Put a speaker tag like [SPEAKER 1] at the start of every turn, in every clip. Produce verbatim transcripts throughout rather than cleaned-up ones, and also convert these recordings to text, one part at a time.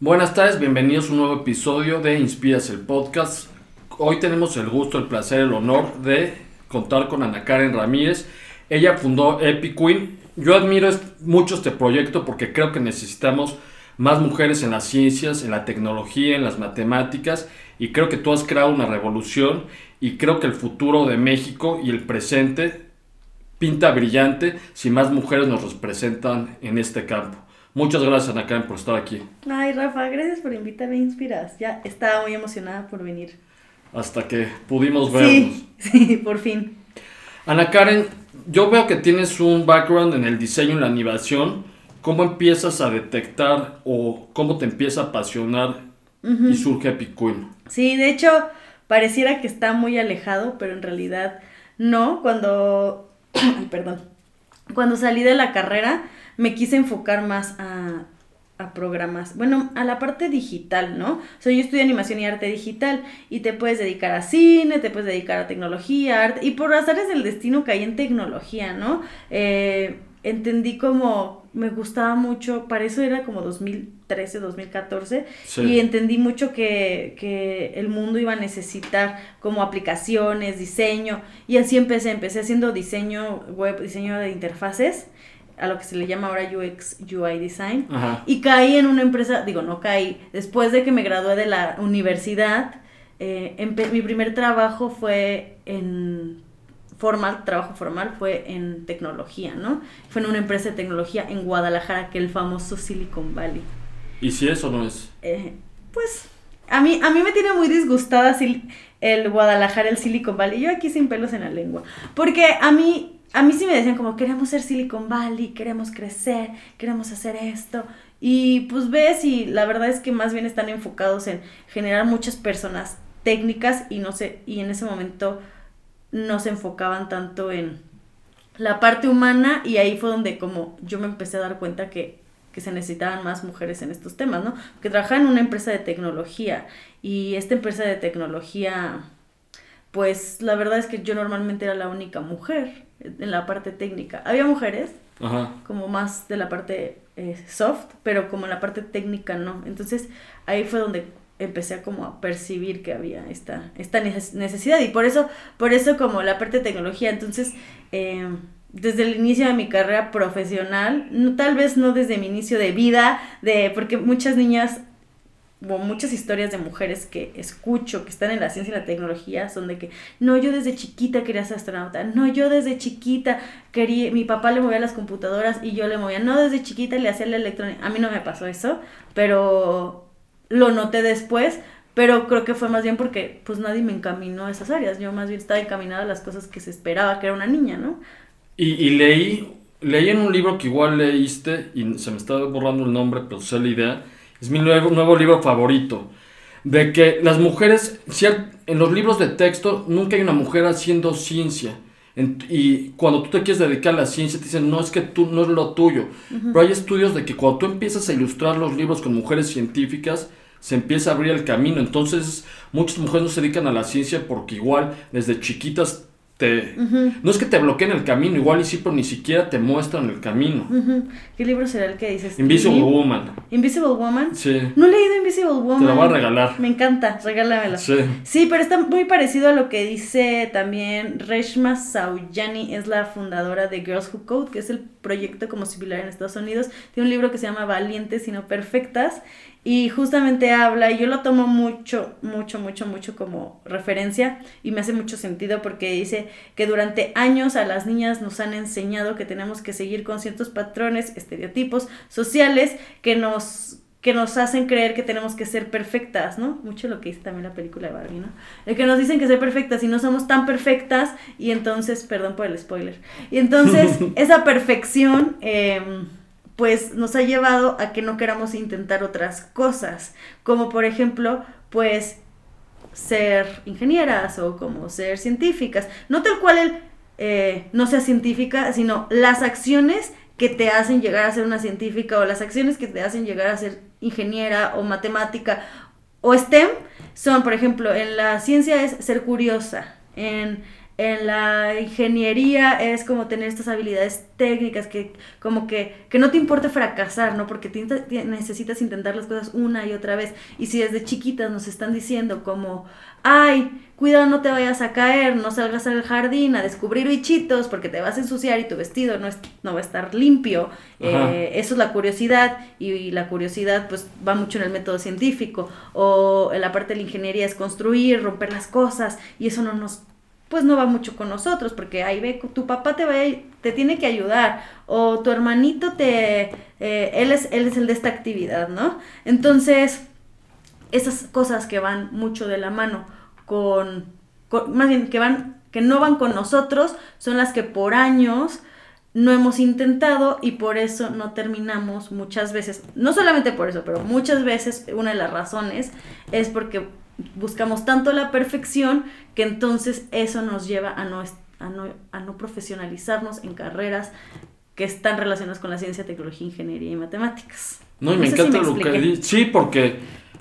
[SPEAKER 1] Buenas tardes, bienvenidos a un nuevo episodio de Inspiras el Podcast. Hoy tenemos el gusto, el placer, el honor de contar con Ana Karen Ramírez. Ella fundó EpiQueen. Yo admiro mucho este proyecto porque creo que necesitamos más mujeres en las ciencias, en la tecnología, en las matemáticas, y creo que tú has creado una revolución y creo que el futuro de México y el presente pinta brillante si más mujeres nos representan en este campo. Muchas gracias, Ana Karen, por estar aquí.
[SPEAKER 2] Ay, Rafa, gracias por invitarme a Inspiras. Ya estaba muy emocionada por venir.
[SPEAKER 1] Hasta que pudimos vernos.
[SPEAKER 2] Sí, sí, por fin.
[SPEAKER 1] Ana Karen, yo veo que tienes un background en el diseño y la animación. ¿Cómo empiezas a detectar o cómo te empieza a apasionar uh-huh. y surge EpiQueen?
[SPEAKER 2] Sí, de hecho, pareciera que está muy alejado, pero en realidad no. Cuando, ay, perdón, cuando salí de la carrera, me quise enfocar más a, a programas, bueno, a la parte digital, ¿no? O sea, yo estudié animación y arte digital y te puedes dedicar a cine, te puedes dedicar a tecnología, arte, y por azares del destino caí en tecnología, ¿no? Eh, entendí como, me gustaba mucho, para eso era como dos mil trece, dos mil catorce, sí. Y entendí mucho que, que el mundo iba a necesitar como aplicaciones, diseño, y así empecé, empecé haciendo diseño web, diseño de interfaces, a lo que se le llama ahora U X, U I Design, ajá. Y caí en una empresa, digo, no caí, después de que me gradué de la universidad, eh, empe- mi primer trabajo fue en formal, trabajo formal, fue en tecnología, ¿no? Fue en una empresa de tecnología en Guadalajara, que es el famoso Silicon Valley.
[SPEAKER 1] ¿Y si eso no es?
[SPEAKER 2] Eh, pues, a mí, a mí me tiene muy disgustada el Guadalajara, el Silicon Valley, yo aquí sin pelos en la lengua, porque a mí... A mí sí me decían como, queremos ser Silicon Valley, queremos crecer, queremos hacer esto. Y pues ves, y la verdad es que más bien están enfocados en generar muchas personas técnicas y no sé, y en ese momento no se enfocaban tanto en la parte humana, y ahí fue donde como yo me empecé a dar cuenta que, que se necesitaban más mujeres en estos temas, ¿no? Porque trabajaba en una empresa de tecnología, y esta empresa de tecnología, pues la verdad es que yo normalmente era la única mujer en la parte técnica. Había mujeres, ajá, como más de la parte eh, soft, pero como en la parte técnica no. Entonces ahí fue donde empecé a como a percibir que había esta, esta necesidad, y por eso, por eso como la parte de tecnología. Entonces, eh, desde el inicio de mi carrera profesional, no, tal vez no desde mi inicio de vida, de porque muchas niñas, o muchas historias de mujeres que escucho que están en la ciencia y la tecnología son de que, no, yo desde chiquita quería ser astronauta, no, yo desde chiquita quería, mi papá le movía las computadoras y yo le movía, no, desde chiquita le hacía la electrónica. A mí no me pasó eso, pero lo noté después, pero creo que fue más bien porque pues nadie me encaminó a esas áreas, yo más bien estaba encaminada a las cosas que se esperaba que era una niña, ¿no?
[SPEAKER 1] Y, y leí, leí en un libro que igual leíste, y se me está borrando el nombre, pero sé la idea. Es mi nuevo, nuevo libro favorito, de que las mujeres, en los libros de texto, nunca hay una mujer haciendo ciencia. En, y cuando tú te quieres dedicar a la ciencia, te dicen, no, es que tú no es lo tuyo. Uh-huh. Pero hay estudios de que cuando tú empiezas a ilustrar los libros con mujeres científicas, se empieza a abrir el camino. Entonces, muchas mujeres no se dedican a la ciencia porque igual, desde chiquitas, Te, uh-huh. no es que te bloqueen el camino, igual y sí, pero ni siquiera te muestran el camino.
[SPEAKER 2] Uh-huh. ¿Qué libro será el que dices?
[SPEAKER 1] Invisible ¿Sí? Woman.
[SPEAKER 2] ¿Invisible Woman?
[SPEAKER 1] Sí.
[SPEAKER 2] No he leído Invisible Woman.
[SPEAKER 1] Te lo voy a regalar.
[SPEAKER 2] Me encanta, regálamelo.
[SPEAKER 1] Sí.
[SPEAKER 2] Sí, pero está muy parecido a lo que dice también Reshma Saujani, es la fundadora de Girls Who Code, que es el proyecto como similar en Estados Unidos. Tiene un libro que se llama Valientes y no perfectas, y justamente habla, y yo lo tomo mucho, mucho, mucho, mucho como referencia, y me hace mucho sentido porque dice que durante años a las niñas nos han enseñado que tenemos que seguir con ciertos patrones, estereotipos sociales que nos, que nos hacen creer que tenemos que ser perfectas, ¿no? Mucho lo que dice también la película de Barbie, ¿no? El que nos dicen que ser perfectas y no somos tan perfectas, y entonces, perdón por el spoiler, y entonces esa perfección... Eh, pues nos ha llevado a que no queramos intentar otras cosas, como por ejemplo, pues ser ingenieras o como ser científicas, no tal cual el eh, no sea científica, sino las acciones que te hacen llegar a ser una científica, o las acciones que te hacen llegar a ser ingeniera o matemática o STEM, son, por ejemplo, en la ciencia es ser curiosa, en en la ingeniería es como tener estas habilidades técnicas que como que, que no te importa fracasar, ¿no? Porque te, te, necesitas intentar las cosas una y otra vez. Y si desde chiquitas nos están diciendo como, ay, cuidado, no te vayas a caer, no salgas al jardín a descubrir bichitos porque te vas a ensuciar y tu vestido no, es, no va a estar limpio. Eh, eso es la curiosidad, y, y la curiosidad pues va mucho en el método científico. O en la parte de la ingeniería es construir, romper las cosas, y eso no nos... pues no va mucho con nosotros, porque ahí ve, tu papá te va a, te tiene que ayudar, o tu hermanito te, eh, él es, él es el de esta actividad, ¿no? Entonces, esas cosas que van mucho de la mano con, con más bien, que van, que no van con nosotros, son las que por años no hemos intentado, y por eso no terminamos muchas veces, no solamente por eso, pero muchas veces una de las razones es porque buscamos tanto la perfección que entonces eso nos lleva a no, a no, a no profesionalizarnos en carreras que están relacionadas con la ciencia, tecnología, ingeniería y matemáticas.
[SPEAKER 1] No, y me
[SPEAKER 2] no
[SPEAKER 1] encanta
[SPEAKER 2] si me
[SPEAKER 1] lo
[SPEAKER 2] expliqué.
[SPEAKER 1] que dices. Sí, porque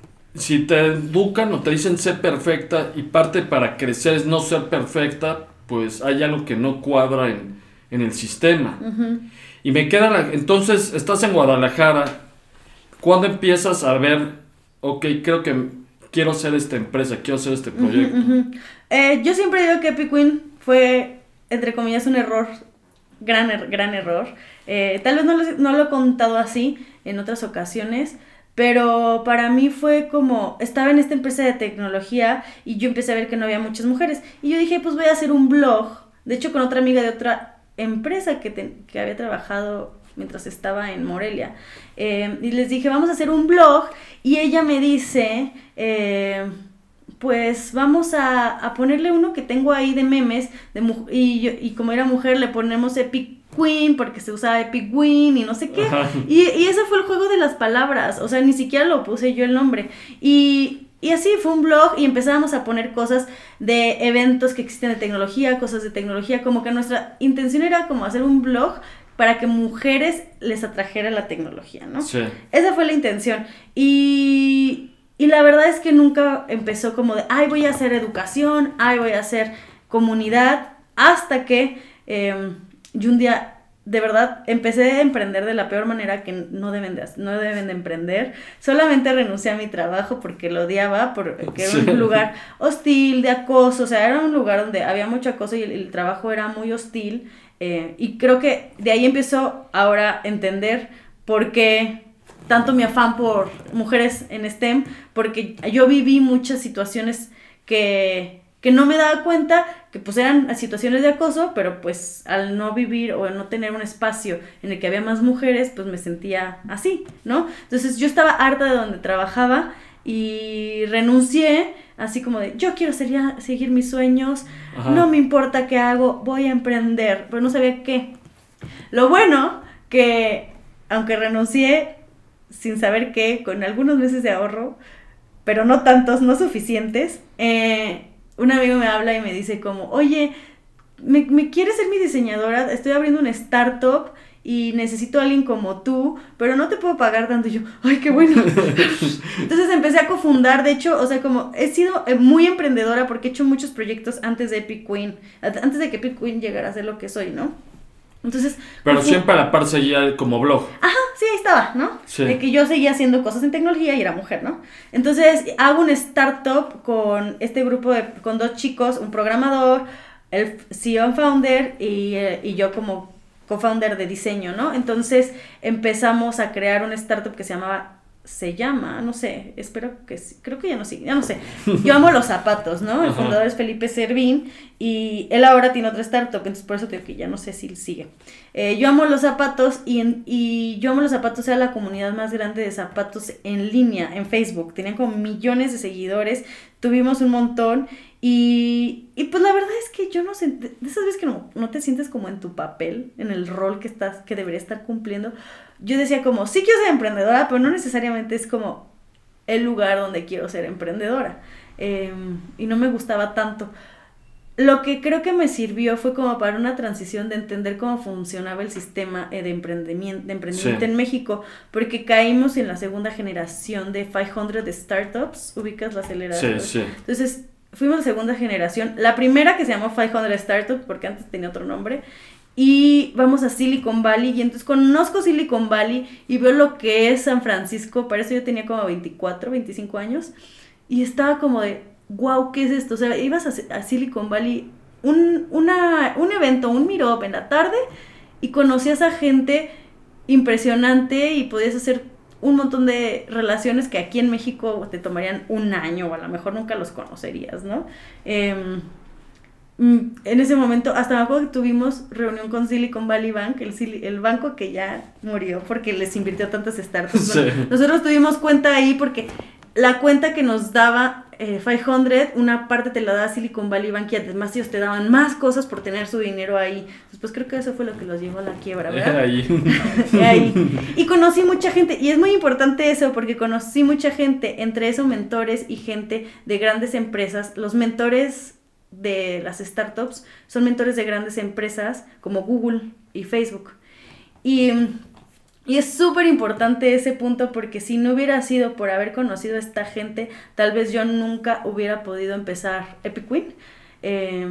[SPEAKER 1] si te educan o te dicen ser perfecta, y parte para crecer es no ser perfecta, pues hay algo que no cuadra en, en el sistema. Uh-huh. Y me queda la, entonces estás en Guadalajara, ¿cuándo empiezas a ver, ok, creo que quiero hacer esta empresa, quiero hacer este proyecto?
[SPEAKER 2] Uh-huh, uh-huh. Eh, yo siempre digo que Epic Queen fue, entre comillas, un error, gran, er- gran error. Eh, tal vez no lo, no lo he contado así en otras ocasiones, pero para mí fue como, estaba en esta empresa de tecnología y yo empecé a ver que no había muchas mujeres. Y yo dije, pues voy a hacer un blog, de hecho con otra amiga de otra empresa que, te, que había trabajado mientras estaba en Morelia. Eh, y les dije, vamos a hacer un blog, y ella me dice... Eh, pues vamos a, a ponerle uno que tengo ahí de memes, de mu- y, yo, y como era mujer le ponemos Epic Queen porque se usaba Epic Win y no sé qué, y, y ese fue el juego de las palabras, o sea, ni siquiera lo puse yo el nombre, y, y así fue un blog, y empezábamos a poner cosas de eventos que existen de tecnología, cosas de tecnología, como que nuestra intención era como hacer un blog para que mujeres les atrajera la tecnología, ¿no?
[SPEAKER 1] Sí.
[SPEAKER 2] Esa fue la intención, y... Y la verdad es que nunca empezó como de, ay, voy a hacer educación, ay, voy a hacer comunidad, hasta que eh, yo un día, de verdad, empecé a emprender de la peor manera que no deben de, no deben de emprender. Solamente renuncié a mi trabajo porque lo odiaba, porque era un lugar hostil, de acoso, o sea, era un lugar donde había mucho acoso y el, el trabajo era muy hostil. Eh, y creo que de ahí empezó ahora a entender por qué... tanto mi afán por mujeres en STEM, porque yo viví muchas situaciones que, que no me daba cuenta, que pues eran situaciones de acoso, pero pues al no vivir o no tener un espacio en el que había más mujeres, pues me sentía así, ¿no? Entonces yo estaba harta de donde trabajaba y renuncié, así como de, yo quiero seguir, seguir mis sueños, Ajá. no me importa qué hago, voy a emprender, pero no sabía qué. Lo bueno que, aunque renuncié, sin saber qué, con algunos meses de ahorro, pero no tantos, no suficientes, eh, un amigo me habla y me dice como, oye, ¿me, me quieres ser mi diseñadora? Estoy abriendo una startup y necesito a alguien como tú, pero no te puedo pagar tanto. Y yo, ¡ay, qué bueno! Entonces empecé a cofundar, de hecho, o sea, como he sido muy emprendedora porque he hecho muchos proyectos antes de Epic Queen, antes de que Epic Queen llegara a ser lo que soy, ¿no? Entonces,
[SPEAKER 1] pero
[SPEAKER 2] pues,
[SPEAKER 1] siempre a la par seguía como blog.
[SPEAKER 2] Ajá, sí, ahí estaba, ¿no?
[SPEAKER 1] Sí.
[SPEAKER 2] De que yo seguía haciendo cosas en tecnología y era mujer, ¿no? Entonces hago un startup con este grupo de, con dos chicos, un programador, el C E O and founder y, eh, y yo como co-founder de diseño, ¿no? Entonces empezamos a crear un startup que se llamaba, se llama, no sé, espero que sí, creo que ya no sigue, ya no sé. Yo amo los zapatos, ¿no? El fundador es Felipe Servín y él ahora tiene otra startup, entonces por eso te digo que ya no sé si sigue. Eh, yo amo los zapatos y, en, y yo amo los zapatos era la comunidad más grande de zapatos en línea, en Facebook. Tenían como millones de seguidores, tuvimos un montón y, y pues la verdad es que yo no sé, de esas veces que no, no te sientes como en tu papel, en el rol que estás, que deberías estar cumpliendo. Yo decía como, sí quiero ser emprendedora, pero no necesariamente es como el lugar donde quiero ser emprendedora. Eh, y no me gustaba tanto. Lo que creo que me sirvió fue como para una transición de entender cómo funcionaba el sistema de emprendimiento, de emprendimiento sí. en México, porque caímos en la segunda generación de quinientas startups, ubicas la aceleradora.
[SPEAKER 1] Sí, sí.
[SPEAKER 2] Entonces, fuimos la segunda generación, la primera que se llamó quinientos Startups, porque antes tenía otro nombre, y vamos a Silicon Valley, y entonces conozco Silicon Valley y veo lo que es San Francisco. Para eso yo tenía como veinticuatro, veinticinco años, y estaba como de, wow, ¿qué es esto? O sea, ibas a, a Silicon Valley, un, una, un evento, un meetup en la tarde, y conocías a gente impresionante y podías hacer un montón de relaciones que aquí en México te tomarían un año o a lo mejor nunca los conocerías, ¿no? Eh, en ese momento, hasta me acuerdo que tuvimos reunión con Silicon Valley Bank, el, el banco que ya murió porque les invirtió tantas startups. Sí. Bueno, nosotros tuvimos cuenta ahí porque la cuenta que nos daba eh, quinientos, una parte te la daba Silicon Valley Bank y además ellos te daban más cosas por tener su dinero ahí. Después creo que eso fue lo que los llevó a la quiebra, ¿verdad? Ahí. ahí. Y conocí mucha gente, y es muy importante eso porque conocí mucha gente, entre esos mentores y gente de grandes empresas. Los mentores de las startups son mentores de grandes empresas como Google y Facebook. Y... Y es súper importante ese punto porque si no hubiera sido por haber conocido a esta gente, tal vez yo nunca hubiera podido empezar Epic Queen. Eh,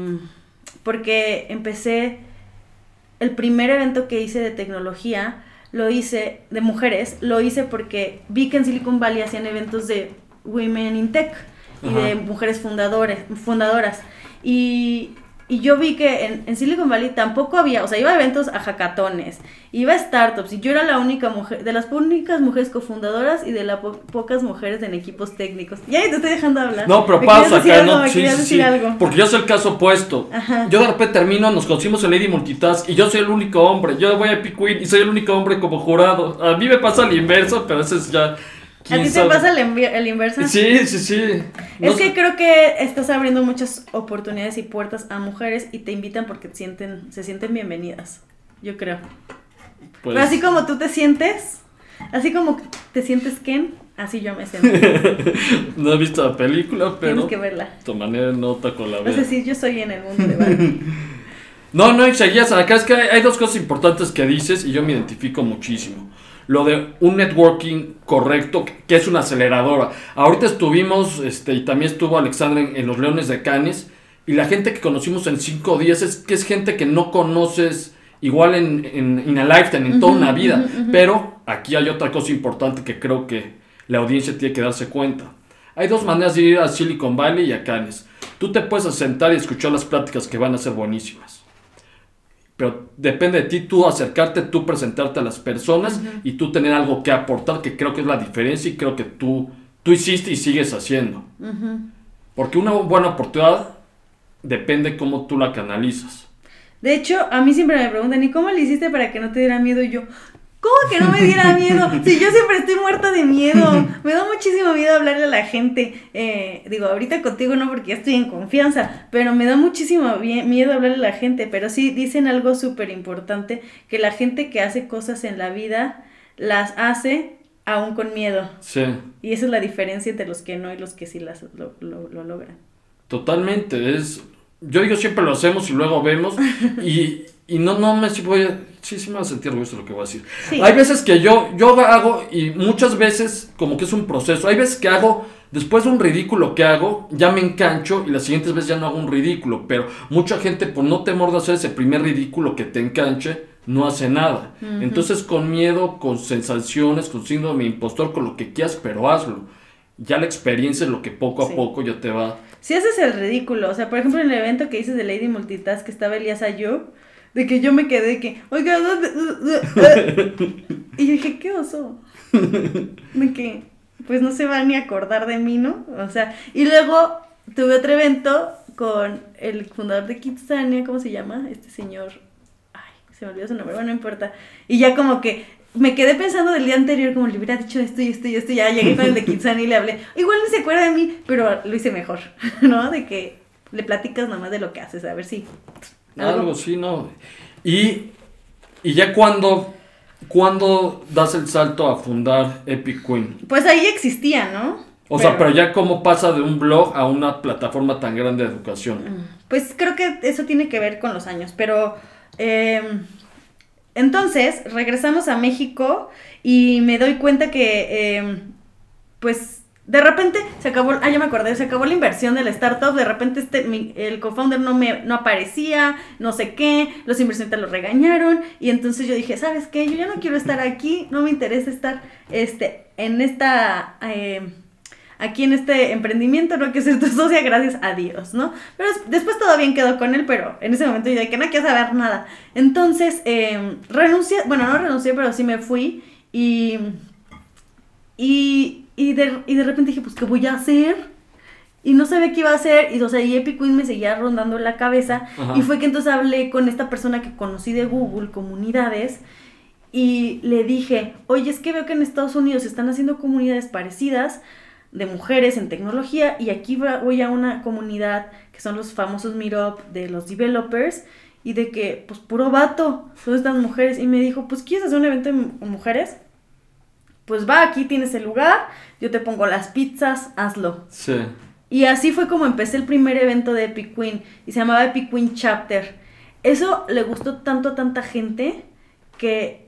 [SPEAKER 2] porque empecé, el primer evento que hice de tecnología, lo hice, de mujeres, lo hice porque vi que en Silicon Valley hacían eventos de Women in Tech y Ajá. de mujeres fundadores, fundadoras. Y... Y yo vi que en, en Silicon Valley tampoco había, o sea, iba a eventos, a hackatones, iba a startups, y yo era la única mujer, de las únicas mujeres cofundadoras y de las po- pocas mujeres en equipos técnicos. Ya te estoy dejando hablar.
[SPEAKER 1] No, pero pasa acá, algo, no, sí, sí, sí. Algo. Porque yo soy el caso opuesto. Ajá. Yo de repente termino, nos conocimos en Lady Multitask, y yo soy el único hombre, yo voy a Epic Queen, y soy el único hombre como jurado. A mí me pasa el inverso, pero eso es ya...
[SPEAKER 2] ¿A ti te pasa el, envi- el inverso?
[SPEAKER 1] Sí, sí, sí.
[SPEAKER 2] No es que sé. Creo que estás abriendo muchas oportunidades y puertas a mujeres y te invitan porque sienten, se sienten bienvenidas, yo creo. Pues... Pero así como tú te sientes, así como te sientes Ken, así yo me siento.
[SPEAKER 1] No he visto la película, pero...
[SPEAKER 2] Tienes que verla.
[SPEAKER 1] Tomaré nota con la vez.
[SPEAKER 2] Es decir, yo soy en el mundo de Barbie.
[SPEAKER 1] No, no, y seguías acá, es que hay, hay dos cosas importantes que dices y yo me identifico muchísimo. Lo de un networking correcto, que es una aceleradora. Ahorita estuvimos, este, y también estuvo Alexandra en, en los Leones de Cannes, y la gente que conocimos en cinco días es que es gente que no conoces igual en, en, en a lifetime, en uh-huh, toda una vida. Uh-huh, uh-huh. Pero aquí hay otra cosa importante que creo que la audiencia tiene que darse cuenta. Hay dos maneras de ir a Silicon Valley y a Cannes. Tú te puedes sentar y escuchar las pláticas que van a ser buenísimas. Pero depende de ti, tú acercarte, tú presentarte a las personas uh-huh. y tú tener algo que aportar, que creo que es la diferencia y creo que tú, tú hiciste y sigues haciendo. Uh-huh. Porque una buena oportunidad depende cómo tú la canalizas.
[SPEAKER 2] De hecho, a mí siempre me preguntan, ¿y cómo le hiciste para que no te diera miedo? Y yo, ¿cómo que no me diera miedo? Si yo siempre estoy muerta de miedo. Me da muchísimo miedo hablarle a la gente. Eh, digo, ahorita contigo no porque ya estoy en confianza, pero me da muchísimo miedo hablarle a la gente. Pero sí dicen algo súper importante, que la gente que hace cosas en la vida las hace aún con miedo.
[SPEAKER 1] Sí.
[SPEAKER 2] Y esa es la diferencia entre los que no y los que sí las, lo, lo, lo logran.
[SPEAKER 1] Totalmente. Es, yo digo, siempre lo hacemos y luego vemos y... Y no, no me voy a... Sí, sí me va a sentir orgulloso de lo que voy a decir. Sí. Hay veces que yo, yo hago, y muchas veces como que es un proceso. Hay veces que hago, después de un ridículo que hago, ya me engancho y las siguientes veces ya no hago un ridículo. Pero mucha gente, por no temor de hacer ese primer ridículo que te enganche, no hace nada. Uh-huh. Entonces con miedo, con sensaciones, con síndrome de impostor, con lo que quieras, pero hazlo. Ya la experiencia es lo que poco a sí. poco ya te va...
[SPEAKER 2] Si haces el ridículo, o sea, por ejemplo en el evento que dices de Lady Multitask, que estaba Elías Ayub, de que yo me quedé que, oiga, y yo dije, ¿qué oso? De que, pues no se va ni a acordar de mí, ¿no? O sea, y luego tuve otro evento con el fundador de Kitsania, ¿cómo se llama? Este señor, ay, se me olvidó su nombre, bueno, no importa. Y ya como que me quedé pensando del día anterior, como le hubiera dicho esto y esto y esto, y ya llegué con el de Kitsania y le hablé. Igual no se acuerda de mí, pero lo hice mejor, ¿no? De que le platicas nomás de lo que haces, a ver si...
[SPEAKER 1] Algo, Algo sí, ¿no? Y, y ya cuando, cuando das el salto a fundar Epic Queen.
[SPEAKER 2] Pues ahí existía, ¿no?
[SPEAKER 1] O pero... sea, pero ya cómo pasa de un blog a una plataforma tan grande de educación.
[SPEAKER 2] Pues creo que eso tiene que ver con los años, pero... Eh, entonces, regresamos a México y me doy cuenta que, eh, pues... de repente se acabó, ah, ya me acordé, se acabó la inversión del startup, de repente este, mi, el co-founder no me, no aparecía, no sé qué, los inversionistas lo regañaron, y entonces yo dije, ¿sabes qué? Yo ya no quiero estar aquí, no me interesa estar, este, en esta, eh, aquí en este emprendimiento, no quiero ser tu socia, gracias a Dios, ¿no? Pero después todo bien quedó con él, pero en ese momento yo dije que no quiero saber nada. Entonces, eh, renuncié, bueno, no renuncié, pero sí me fui, y, y, y, de, y de repente dije, pues, ¿qué voy a hacer? Y no sabía qué iba a hacer, y o sea, y Epic Queen me seguía rondando en la cabeza, Ajá. y fue que entonces hablé con esta persona que conocí de Google, Comunidades, y le dije, oye, es que veo que en Estados Unidos están haciendo comunidades parecidas, de mujeres en tecnología, y aquí voy a una comunidad que son los famosos meetup de los developers, y de que, pues, puro vato, son estas mujeres, y me dijo, pues, ¿quieres hacer un evento con mujeres? Pues va, aquí tienes el lugar, yo te pongo las pizzas, hazlo.
[SPEAKER 1] Sí.
[SPEAKER 2] Y así fue como empecé el primer evento de Epic Queen, y se llamaba Epic Queen Chapter. Eso le gustó tanto a tanta gente, que,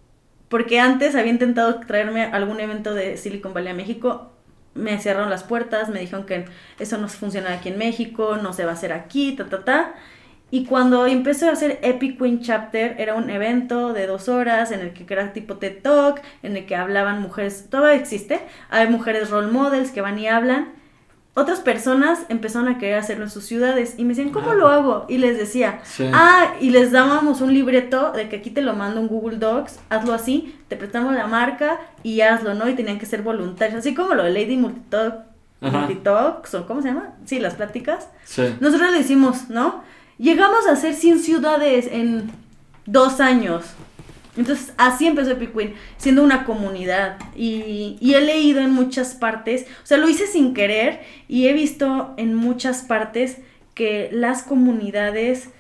[SPEAKER 2] porque antes había intentado traerme algún evento de Silicon Valley a México, me cerraron las puertas, me dijeron que eso no funciona aquí en México, no se va a hacer aquí, ta, ta, ta. Y cuando empecé a hacer Epic Queen Chapter, era un evento de dos horas en el que era tipo TED Talk, en el que hablaban mujeres, todavía existe, hay mujeres role models que van y hablan. Otras personas empezaron a querer hacerlo en sus ciudades y me decían, ¿cómo ah. lo hago? Y les decía, sí. ah, y les dábamos un libreto de que aquí te lo mando en Google Docs, hazlo así, te prestamos la marca y hazlo, ¿no? Y tenían que ser voluntarios, así como lo de Lady Multitalk, Multitalks, o ¿cómo se llama? Sí, las pláticas.
[SPEAKER 1] Sí.
[SPEAKER 2] Nosotros lo hicimos, ¿no? Llegamos a hacer cien ciudades en dos años. Entonces, así empezó Epic Queen, siendo una comunidad. Y, y he leído en muchas partes, o sea, lo hice sin querer, y he visto en muchas partes que las comunidades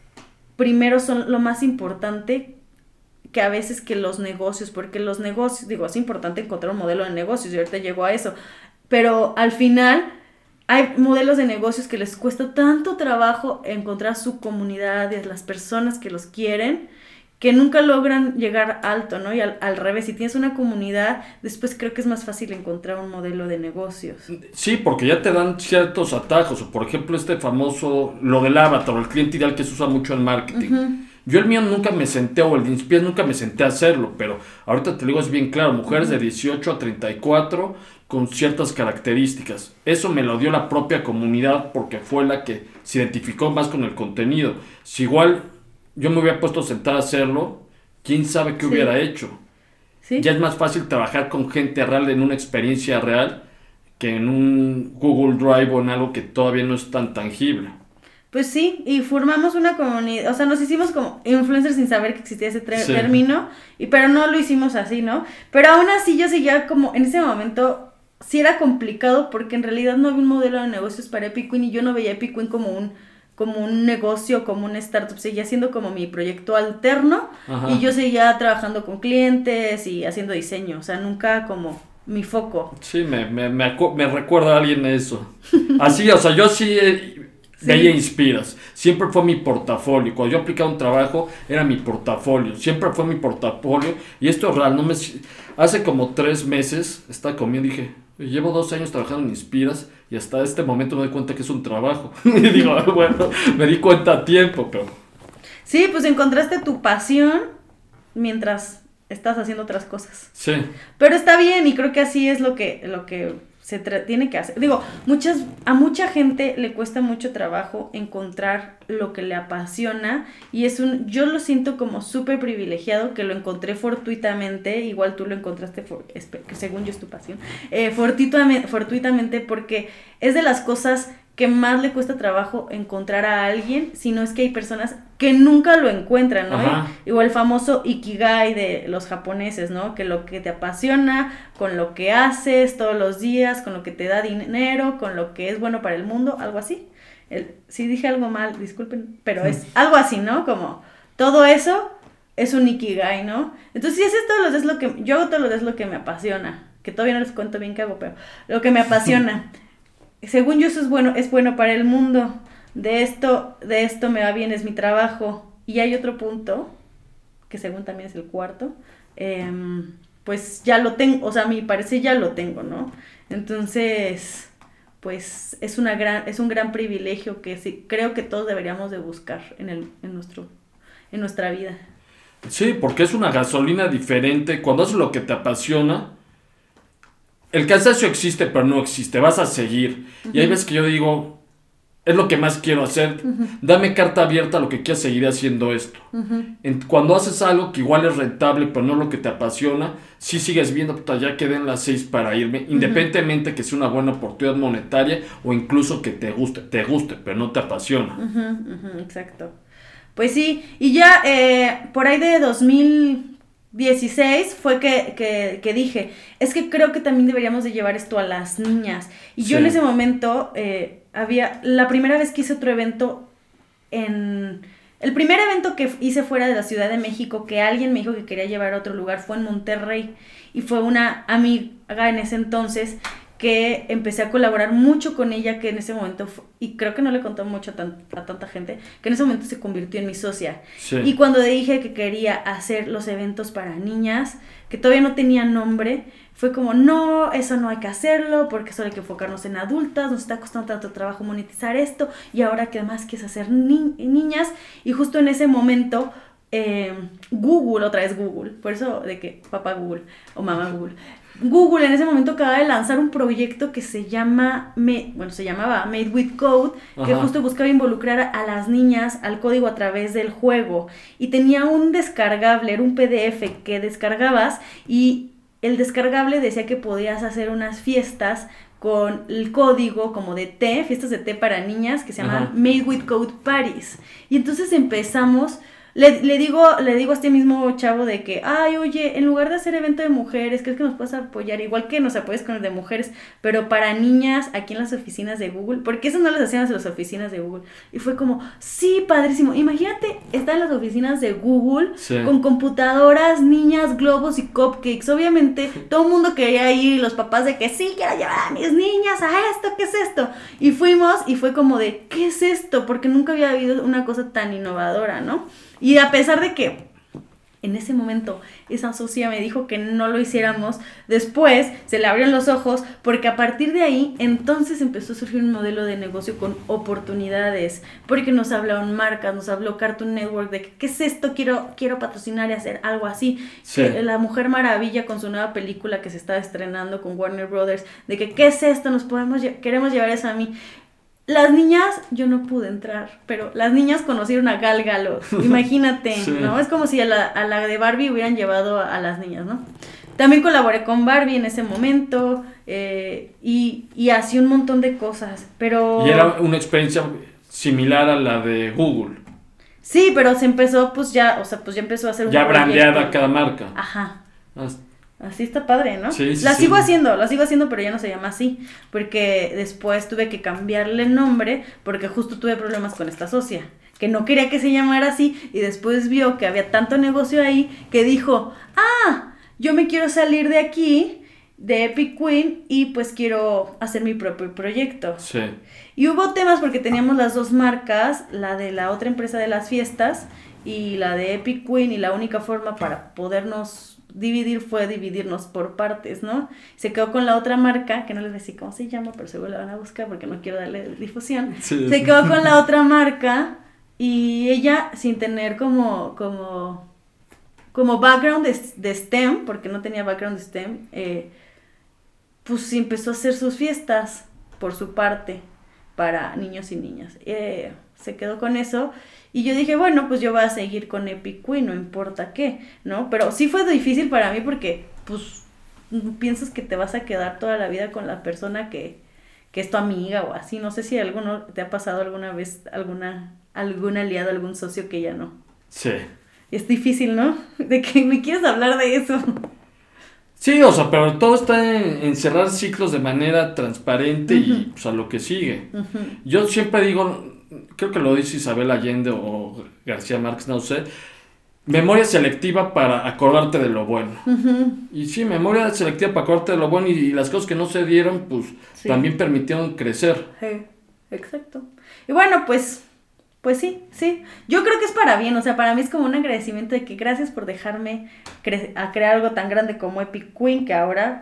[SPEAKER 2] primero son lo más importante que a veces que los negocios, porque los negocios, digo, es importante encontrar un modelo de negocios, y ahorita llego a eso, pero al final hay modelos de negocios que les cuesta tanto trabajo encontrar su comunidad y las personas que los quieren, que nunca logran llegar alto, ¿no? Y al, al revés, si tienes una comunidad, después creo que es más fácil encontrar un modelo de negocios.
[SPEAKER 1] Sí, porque ya te dan ciertos atajos, o por ejemplo este famoso, lo del avatar, el cliente ideal que se usa mucho en marketing. Uh-huh. Yo el mío nunca me senté, o el de Inspire nunca me senté a hacerlo, pero ahorita te digo, es bien claro, mujeres uh-huh. de dieciocho a treinta y cuatro con ciertas características. Eso me lo dio la propia comunidad porque fue la que se identificó más con el contenido. Si igual yo me hubiera puesto a sentar a hacerlo, quién sabe qué sí. hubiera hecho. ¿Sí? Ya es más fácil trabajar con gente real en una experiencia real que en un Google Drive o en algo que todavía no es tan tangible.
[SPEAKER 2] Pues sí, y formamos una comunidad, o sea, nos hicimos como influencers sin saber que existía ese tre- sí. término, y pero no lo hicimos así, ¿no? Pero aún así yo seguía como, en ese momento, sí era complicado porque en realidad no había un modelo de negocios para Epic Queen, y yo no veía Epic Queen como un como un negocio, como un startup, seguía siendo como mi proyecto alterno. Ajá. Y yo seguía trabajando con clientes y haciendo diseño, o sea, nunca como mi foco.
[SPEAKER 1] Sí, me, me, me, acu- me recuerda a alguien eso. Así, o sea, yo sí eh, de ahí inspiras. Siempre fue mi portafolio. Cuando yo aplicaba un trabajo, era mi portafolio. Siempre fue mi portafolio. Y esto es real. No me, hace como tres meses estaba comiendo y dije, llevo dos años trabajando en Inspiras y hasta este momento me doy cuenta que es un trabajo. Y digo, bueno, me di cuenta a tiempo, pero...
[SPEAKER 2] Sí, pues encontraste tu pasión mientras estás haciendo otras cosas.
[SPEAKER 1] Sí.
[SPEAKER 2] Pero está bien, y creo que así es lo que, lo que se tra- tiene que hacer. Digo, muchas, a mucha gente le cuesta mucho trabajo encontrar lo que le apasiona, y es un, yo lo siento como súper privilegiado que lo encontré fortuitamente, igual tú lo encontraste, for, que según yo es tu pasión, eh, fortuitamente, fortuitamente, porque es de las cosas que más le cuesta trabajo encontrar a alguien, si no es que hay personas que nunca lo encuentran, ¿no? Y, igual el famoso Ikigai de los japoneses, ¿no? Que lo que te apasiona, con lo que haces todos los días, con lo que te da dinero, con lo que es bueno para el mundo, algo así. El, si dije algo mal, disculpen, pero es algo así, ¿no? Como todo eso es un Ikigai, ¿no? Entonces, si haces todos los días lo que, yo hago todos los días lo que me apasiona, que todavía no les cuento bien qué hago, pero lo que me apasiona. Según yo eso es bueno, es bueno para el mundo. De esto, de esto me va bien, es mi trabajo. Y hay otro punto, que según también es el cuarto, eh, pues ya lo tengo, o sea, a mi parecer ya lo tengo, ¿no? Entonces, pues es una gran, es un gran privilegio que sí, creo que todos deberíamos de buscar en el, en nuestro, en nuestra vida.
[SPEAKER 1] Sí, porque es una gasolina diferente. Cuando haces lo que te apasiona, el cansancio existe, pero no existe. Vas a seguir. Uh-huh. Y hay veces que yo digo, es lo que más quiero hacer. Uh-huh. Dame carta abierta a lo que quieras, seguiré haciendo esto. Uh-huh. En, cuando haces algo que igual es rentable, pero no es lo que te apasiona, sí sigues viendo, puta, ya quedé en las seis para irme. Uh-huh. Independientemente que sea una buena oportunidad monetaria o incluso que te guste, te guste, pero no te apasiona.
[SPEAKER 2] Uh-huh, uh-huh, exacto. Pues sí, y ya eh, por ahí de dos mil dieciséis fue que, que, que dije, es que creo que también deberíamos de llevar esto a las niñas. Y sí. Yo en ese momento eh, había, la primera vez que hice otro evento en... El primer evento que hice fuera de la Ciudad de México, que alguien me dijo que quería llevar a otro lugar, fue en Monterrey. Y fue una amiga en ese entonces que empecé a colaborar mucho con ella, que en ese momento, fue, y creo que no le contó mucho a, tan, a tanta gente, que en ese momento se convirtió en mi socia. Sí. Y cuando dije que quería hacer los eventos para niñas, que todavía no tenía nombre, fue como, no, eso no hay que hacerlo, porque solo hay que enfocarnos en adultas, nos está costando tanto trabajo monetizar esto, y ahora que además quieres hacer ni- niñas, y justo en ese momento... Eh, Google, otra vez Google, por eso de que papá Google o mamá Google, Google en ese momento acaba de lanzar un proyecto que se llama, bueno, se llamaba Made with Code, Ajá. que justo buscaba involucrar a las niñas al código a través del juego, y tenía un descargable, era un P D F que descargabas, y el descargable decía que podías hacer unas fiestas con el código como de té, fiestas de té para niñas que se llaman Ajá. Made with Code Parties, y entonces empezamos... Le, le digo le digo a este mismo chavo de que, ay, oye, en lugar de hacer evento de mujeres, ¿crees que nos puedes apoyar? Igual que nos apoyes con el de mujeres, pero para niñas aquí en las oficinas de Google, porque eso no las hacían en las oficinas de Google. Y fue como, sí, padrísimo. Imagínate estar en las oficinas de Google sí. con computadoras, niñas, globos y cupcakes. Obviamente todo el mundo quería ir, y los papás de que sí, quiero llevar a mis niñas a esto, ¿qué es esto? Y fuimos y fue como de, ¿qué es esto? Porque nunca había habido una cosa tan innovadora, ¿no? Y a pesar de que en ese momento esa socia me dijo que no lo hiciéramos, después se le abrieron los ojos, porque a partir de ahí entonces empezó a surgir un modelo de negocio con oportunidades, porque nos hablaron marcas, nos habló Cartoon Network de que, ¿qué es esto? Quiero, quiero patrocinar y hacer algo así. Sí. La Mujer Maravilla con su nueva película que se está estrenando con Warner Brothers, de que, ¿qué es esto? Nos podemos, queremos llevar eso a mí. Las niñas, yo no pude entrar, pero las niñas conocieron a Gal Gadot, imagínate, sí. ¿no? Es como si a la, a la de Barbie hubieran llevado a, a las niñas, ¿no? También colaboré con Barbie en ese momento, eh, y, y hacía un montón de cosas, pero...
[SPEAKER 1] Y era una experiencia similar a la de Google.
[SPEAKER 2] Sí, pero se empezó, pues ya, o sea, pues ya empezó a hacer un
[SPEAKER 1] Ya brandeada cada marca.
[SPEAKER 2] Ajá. Hasta Así está padre, ¿no?
[SPEAKER 1] Sí, sí,
[SPEAKER 2] la
[SPEAKER 1] sí.
[SPEAKER 2] sigo haciendo, la sigo haciendo, pero ya no se llama así, porque después tuve que cambiarle el nombre, porque justo tuve problemas con esta socia, que no quería que se llamara así, y después vio que había tanto negocio ahí, que dijo, ah, yo me quiero salir de aquí, de Epic Queen, y pues quiero hacer mi propio proyecto.
[SPEAKER 1] Sí.
[SPEAKER 2] Y hubo temas porque teníamos las dos marcas, la de la otra empresa de las fiestas, y la de Epic Queen, y la única forma para podernos dividir fue dividirnos por partes, ¿no? Se quedó con la otra marca, que no les decía cómo se llama, pero seguro la van a buscar porque no quiero darle difusión. Sí. Se quedó con la otra marca, y ella, sin tener como como como background de, de STEM, porque no tenía background de STEM, eh, pues empezó a hacer sus fiestas por su parte para niños y niñas. Eh, se quedó con eso. Y yo dije, bueno, pues yo voy a seguir con Epic Queen, no importa qué, ¿no? Pero sí fue difícil para mí porque, pues, piensas que te vas a quedar toda la vida con la persona que, que es tu amiga o así. No sé si alguno te ha pasado alguna vez alguna algún aliado, algún socio que ya no.
[SPEAKER 1] Sí.
[SPEAKER 2] Es difícil, ¿no? De que me quieres hablar de eso.
[SPEAKER 1] Sí, o sea, pero todo está en, en cerrar ciclos de manera transparente uh-huh. y pues a lo que sigue. Uh-huh. Yo siempre digo... Creo que lo dice Isabel Allende o García Márquez, no sé, memoria selectiva para acordarte de lo bueno. Uh-huh. Y sí, memoria selectiva para acordarte de lo bueno, y, y las cosas que no se dieron, pues sí. también permitieron crecer.
[SPEAKER 2] Sí, exacto. Y bueno, pues, pues sí, sí. Yo creo que es para bien, o sea, para mí es como un agradecimiento de que gracias por dejarme cre- a crear algo tan grande como Epic Queen, que ahora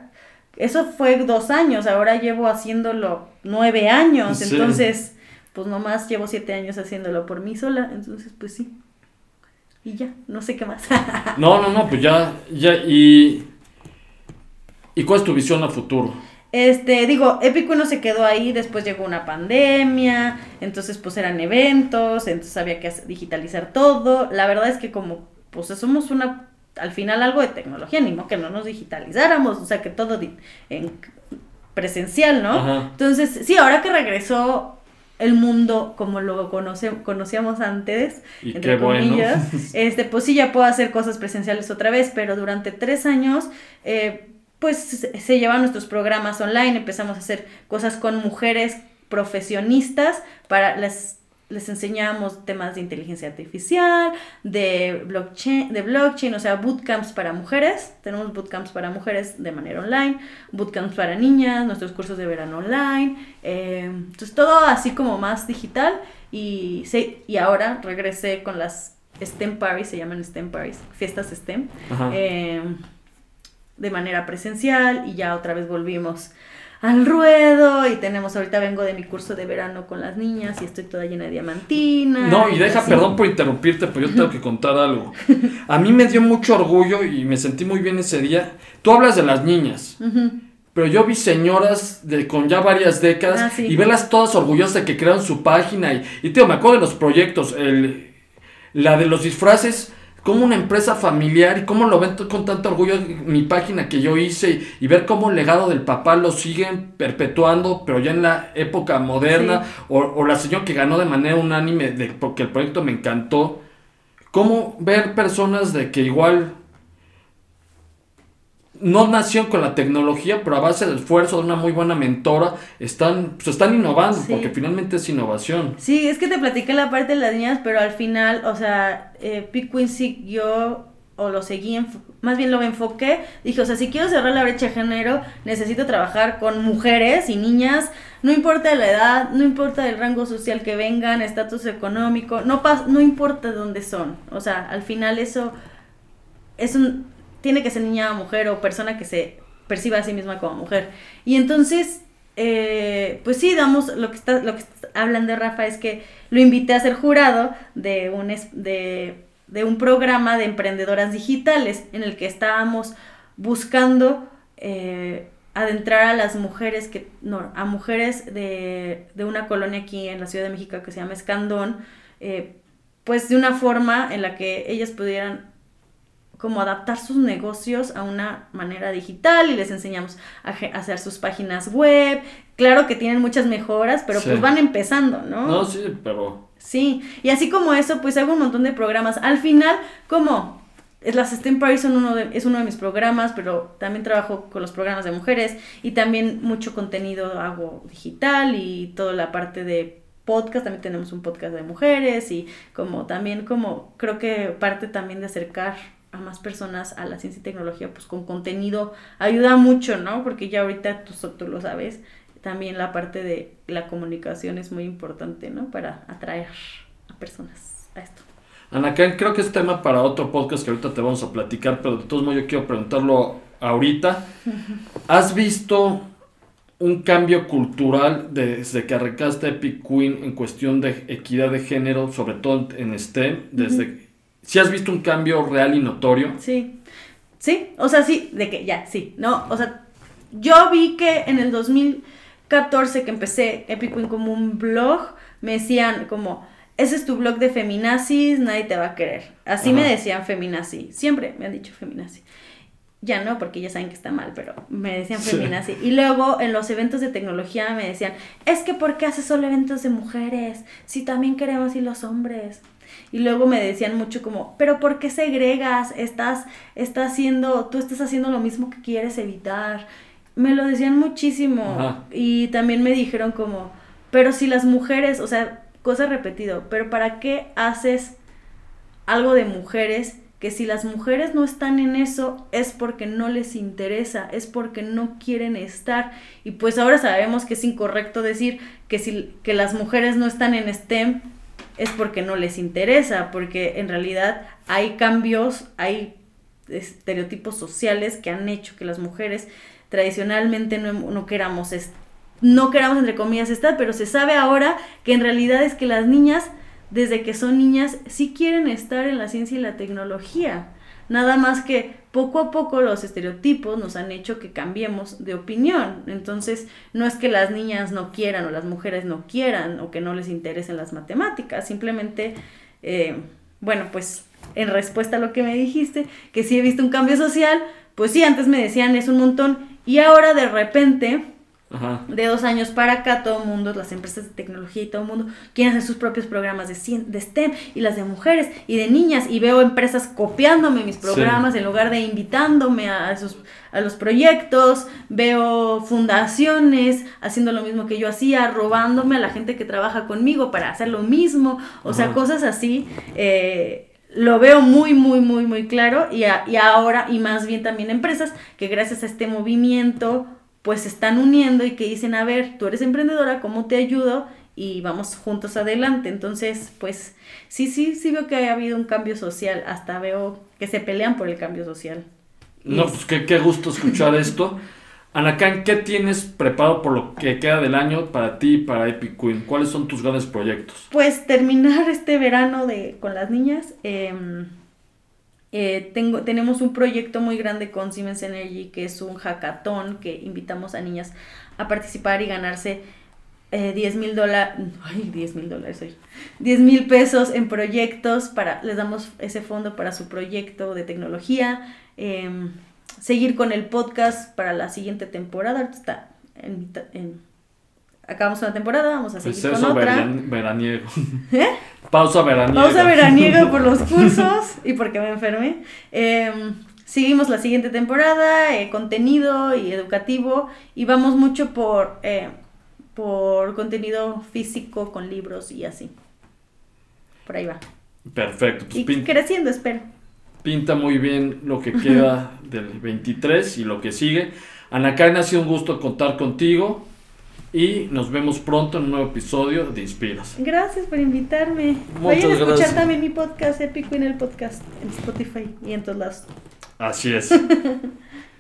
[SPEAKER 2] eso fue dos años, ahora llevo haciéndolo nueve años,
[SPEAKER 1] Sí.
[SPEAKER 2] entonces, pues nomás llevo siete años haciéndolo por mí sola, entonces, pues sí. Y ya, no sé qué más.
[SPEAKER 1] No, no, no, pues ya, ya, y... ¿Y cuál es tu visión a futuro?
[SPEAKER 2] Este, digo, Epic Queen no se quedó ahí, después llegó una pandemia, entonces pues eran eventos, entonces había que digitalizar todo. La verdad es que como pues somos una, al final algo de tecnología, ni modo que no nos digitalizáramos, o sea que todo di- en presencial, ¿no?
[SPEAKER 1] Ajá.
[SPEAKER 2] Entonces, sí, ahora que regresó el mundo como lo conoce, conocíamos antes,
[SPEAKER 1] Y
[SPEAKER 2] entre
[SPEAKER 1] qué bueno.
[SPEAKER 2] comillas, este, pues sí ya puedo hacer cosas presenciales otra vez, pero durante tres años, eh, pues se, se llevan nuestros programas online, empezamos a hacer cosas con mujeres profesionistas, para las les enseñamos temas de inteligencia artificial, de blockchain, de blockchain, o sea, bootcamps para mujeres, tenemos bootcamps para mujeres de manera online, bootcamps para niñas, nuestros cursos de verano online, eh, entonces todo así como más digital, y, sí, y ahora regresé con las STEM Paris, se llaman STEM Paris, fiestas STEM,
[SPEAKER 1] Ajá.
[SPEAKER 2] eh, de manera presencial, y ya otra vez volvimos al ruedo, y tenemos, ahorita vengo de mi curso de verano con las niñas y estoy toda llena de diamantina.
[SPEAKER 1] No, y deja,
[SPEAKER 2] así.
[SPEAKER 1] perdón por interrumpirte, pero yo tengo que contar algo. A mí me dio mucho orgullo y me sentí muy bien ese día. Tú hablas de las niñas,
[SPEAKER 2] Uh-huh.
[SPEAKER 1] pero yo vi señoras de con ya varias décadas
[SPEAKER 2] Ah, sí.
[SPEAKER 1] y verlas todas orgullosas de que crearon su página. Y, y tío, me acuerdo de los proyectos, el, la de los disfraces, como una empresa familiar y cómo lo ven t- con tanto orgullo mi página que yo hice y, y ver cómo el legado del papá lo siguen perpetuando, pero ya en la época moderna,
[SPEAKER 2] Sí.
[SPEAKER 1] o, o la señora que ganó de manera unánime de, porque el proyecto me encantó. Cómo ver personas de que igual no nacieron con la tecnología, pero a base de esfuerzo de una muy buena mentora, están, pues están innovando,
[SPEAKER 2] Sí.
[SPEAKER 1] porque finalmente es innovación.
[SPEAKER 2] Sí, es que te platiqué la parte de las niñas, pero al final, o sea, eh, Epic Queen siguió, o lo seguí, enfo- más bien lo enfoqué, dije, o sea, si quiero cerrar la brecha de género, necesito trabajar con mujeres y niñas, no importa la edad, no importa el rango social que vengan, estatus económico, no, pas- no importa dónde son, o sea, al final eso es un, tiene que ser niña o mujer o persona que se perciba a sí misma como mujer. Y entonces, eh, pues sí, damos, lo que está, lo que está hablando Rafa es que lo invité a ser jurado de un, es- de, de un programa de emprendedoras digitales en el que estábamos buscando eh, adentrar a las mujeres, que no, a mujeres de, de una colonia aquí en la Ciudad de México que se llama Escandón, eh, pues de una forma en la que ellas pudieran como adaptar sus negocios a una manera digital, y les enseñamos a ge- a hacer sus páginas web. Claro que tienen muchas mejoras, pero
[SPEAKER 1] Sí.
[SPEAKER 2] pues van empezando, ¿no?
[SPEAKER 1] No, sí, pero...
[SPEAKER 2] Sí, y así como eso, pues hago un montón de programas. Al final, como es- las STEM Paris son uno de, es uno de mis programas, pero también trabajo con los programas de mujeres, y también mucho contenido hago digital, y toda la parte de podcast, también tenemos un podcast de mujeres, y como también como creo que parte también de acercar a más personas a la ciencia y tecnología, pues con contenido ayuda mucho, ¿no? Porque ya ahorita tú, tú lo sabes, también la parte de la comunicación es muy importante, ¿no? Para atraer a personas a esto.
[SPEAKER 1] Ana Karen, creo que es tema para otro podcast que ahorita te vamos a platicar, pero de todos modos yo quiero preguntarlo ahorita. ¿Has visto un cambio cultural desde que arrancaste Epic Queen en cuestión de equidad de género, sobre todo en STEM? Desde,
[SPEAKER 2] Ujú.
[SPEAKER 1] ¿sí has visto un cambio real y notorio?
[SPEAKER 2] Sí, sí, o sea, sí, de que ya, sí, no, o sea, yo vi que en el dos mil catorce que empecé Epic Queen como un blog, me decían como, ese es tu blog de feminazis, nadie te va a querer. Así
[SPEAKER 1] Ajá.
[SPEAKER 2] me decían feminazi, siempre me han dicho feminazi. Ya no, porque ya saben que está mal, pero me decían
[SPEAKER 1] Sí.
[SPEAKER 2] feminazi. Y luego en los eventos de tecnología me decían, es que ¿por qué haces solo eventos de mujeres? Si también queremos ir los hombres. Y luego me decían mucho como, pero ¿por qué segregas? Estás, estás haciendo, tú estás haciendo lo mismo que quieres evitar. Me lo decían muchísimo.
[SPEAKER 1] Ajá.
[SPEAKER 2] Y también me dijeron como, pero si las mujeres, o sea, cosa repetido, pero ¿para qué haces algo de mujeres? Que si las mujeres no están en eso es porque no les interesa, es porque no quieren estar. Y pues ahora sabemos que es incorrecto decir que si que las mujeres no están en STEM es porque no les interesa, porque en realidad hay cambios, hay estereotipos sociales que han hecho que las mujeres tradicionalmente no, no queramos, est- no queramos entre comillas estar, pero se sabe ahora que en realidad es que las niñas, desde que son niñas, sí quieren estar en la ciencia y la tecnología. Nada más que poco a poco los estereotipos nos han hecho que cambiemos de opinión. Entonces, no es que las niñas no quieran o las mujeres no quieran o que no les interesen las matemáticas. Simplemente, eh, bueno, pues en respuesta a lo que me dijiste, que sí he visto un cambio social, pues sí, antes me decían es un montón y ahora de repente... Ajá. De dos años para acá, todo el mundo, las empresas de tecnología y todo el mundo quieren hacer sus propios programas de, cien, de STEM y las de mujeres y de niñas y veo empresas copiándome mis programas sí. En lugar de invitándome a, esos, a los proyectos, veo fundaciones haciendo lo mismo que yo hacía, robándome a la gente que trabaja conmigo para hacer lo mismo, o Ajá. sea, cosas así, eh... lo veo muy, muy, muy, muy claro y, a, y ahora, y más bien también empresas que gracias a este movimiento pues se están uniendo y que dicen, a ver, tú eres emprendedora, ¿cómo te ayudo? Y vamos juntos adelante. Entonces, pues, sí, sí, sí veo que ha habido un cambio social, hasta veo que se pelean por el cambio social.
[SPEAKER 1] No, pues qué, qué gusto escuchar esto. Anakan, ¿qué tienes preparado por lo que queda del año para ti y para Epic Queen? ¿Cuáles son tus grandes proyectos?
[SPEAKER 2] Pues terminar este verano de con las niñas. Eh, eh, tengo, tenemos un proyecto muy grande con Siemens Energy, que es un hackathon que invitamos a niñas a participar y ganarse eh, diez mil dólares, ay, diez mil dólares, oye, diez mil pesos en proyectos, para, les damos ese fondo para su proyecto de tecnología. Eh, seguir con el podcast para la siguiente temporada. Ahorita está en, en, acabamos una temporada, vamos a seguir
[SPEAKER 1] pues
[SPEAKER 2] con otra.
[SPEAKER 1] Veran, veraniego.
[SPEAKER 2] ¿Eh?
[SPEAKER 1] Pausa veraniega.
[SPEAKER 2] Pausa veraniega por los cursos y porque me enfermé. Eh, seguimos la siguiente temporada, eh, contenido y educativo, y vamos mucho por, eh, por contenido físico con libros y así. Por ahí va.
[SPEAKER 1] Perfecto. Pues
[SPEAKER 2] y
[SPEAKER 1] pin-
[SPEAKER 2] creciendo, espero.
[SPEAKER 1] Pinta muy bien lo que queda del veintitrés y lo que sigue. Anakan, ha sido un gusto contar contigo y nos vemos pronto en un nuevo episodio de Inspiras.
[SPEAKER 2] Gracias por invitarme.
[SPEAKER 1] Muchas
[SPEAKER 2] Vayan a escuchar
[SPEAKER 1] gracias.
[SPEAKER 2] también mi podcast, Epic Queen, el podcast, en Spotify y en todos lados.
[SPEAKER 1] Así es.